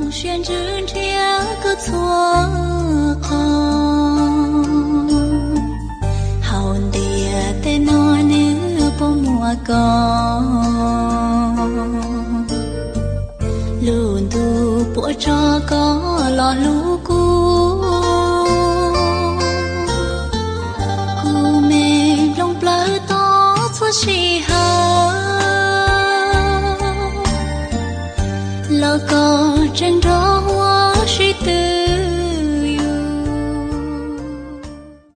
xuyên rừng thia cứ xua con hồn địa tên nó nữ bố mùa con luôn tu bộ cho có lo lũ cu mê lông plơ to xua chi hờ lo con